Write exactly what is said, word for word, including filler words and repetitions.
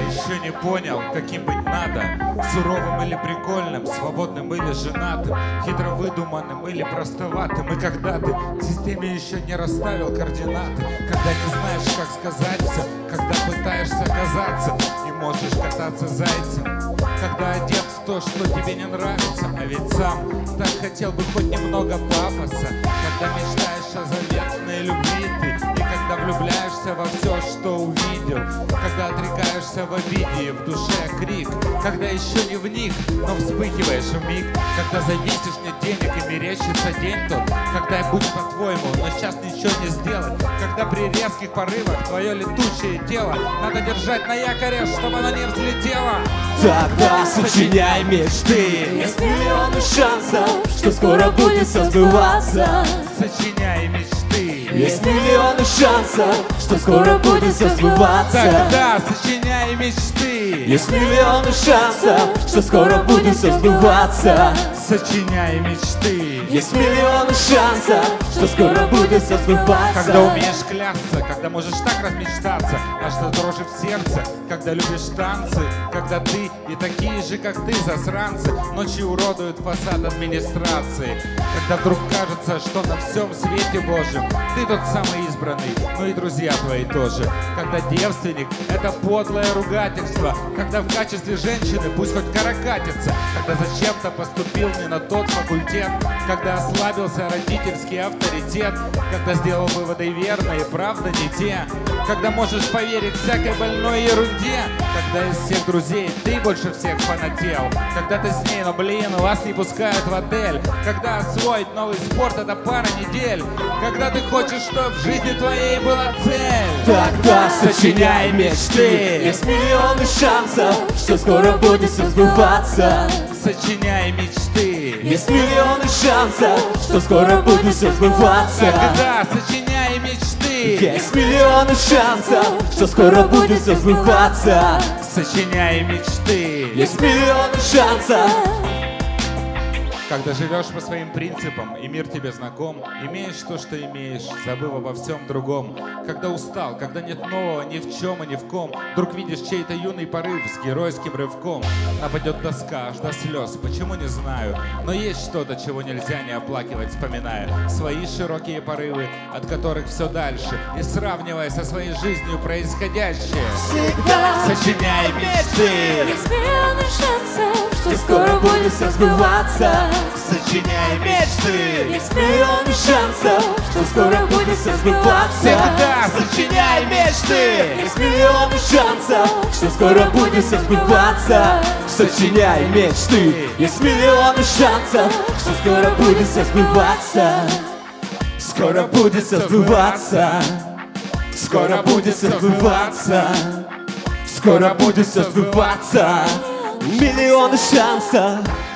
еще не понял, каким быть надо? Суровым или прикольным, свободным или женатым, хитро выдуманным или простоватым. И когда ты в системе еще не расставил координаты, когда не знаешь, как сказать все, когда пытаешься казаться и можешь кататься зайцем, когда одет в то, что тебе не нравится, а ведь сам так хотел бы хоть немного пафоса, когда мечтаешь о заветной любви ты, и когда влюбляешься во все, что увидел, когда отрекаешься в обиде и в душе крик, когда еще не вник, но вспыхиваешь вмиг, когда зависишь нет денег и мерещится день тот, когда я буду по-твоему, но сейчас ничего не сделать, когда при резких порывах твое летучее тело надо держать на якоре, чтобы оно не взлетело. Тогда сочиняй мечты, есть миллионы шансов, что скоро будет все сбываться. Сочиняй мечты, есть миллионы шансов, что скоро будет все сбываться. Тогда сочиняй мечты, есть миллионы шансов, что скоро будет все сбываться. Сочиняй мечты, есть миллионы шансов, что скоро будет все сбываться. Когда умеешь клясться, когда можешь так размечтаться, аж до дрожи в сердце, когда любишь танцы, когда ты и такие же, как ты, засранцы, ночью уродуют фасад администрации, когда вдруг кажется, что на всем свете Божьем ты тот самый избранный, ну и друзья твои тоже, когда девственник — это подлое ругательство, когда в качестве женщины пусть хоть каракатица, когда зачем-то поступил не на тот факультет, когда ослабился родительский авторитет, когда сделал выводы верные, правда не те, когда можешь поверить всякой больной ерунде, когда из всех друзей ты больше всех фанател, когда ты с ней, но блин, вас не пускают в отель, когда освоить новый спорт — это пара недель, когда ты хочешь, чтоб в жизни твоей была цель. Тогда сочиняй мечты, есть миллионы шансов, что скоро будет все сбываться. Сочиняй мечты, есть миллионы шансов, что скоро будет все сбываться. Тогда сочиняй мечты, есть миллионы шансов, что скоро будет все сбываться. Сочиняй мечты, есть миллионы шансов. Когда живешь по своим принципам, и мир тебе знаком, имеешь то, что имеешь, забыв обо всем другом. Когда устал, когда нет нового ни в чем и ни в ком, вдруг видишь чей-то юный порыв с геройским рывком. Нападет тоска аж до слез, почему не знаю, но есть что-то, чего нельзя не оплакивать, вспоминая свои широкие порывы, от которых все дальше, и сравнивая со своей жизнью происходящее. Всегда сочиняй мечты, есть миллионы шансов, что скоро будет все сбываться. Сочиняй мечты, есть миллионы шансов, что скоро будет все сбываться. Всегда сочиняй мечты, есть миллионы шансов, что скоро будет все сбываться. Сочиняй мечты, есть миллионы шансов, что скоро будет все сбываться. Скоро будет все сбываться. Скоро будет все сбываться. Скоро будет все сбываться. Миллионы шансов.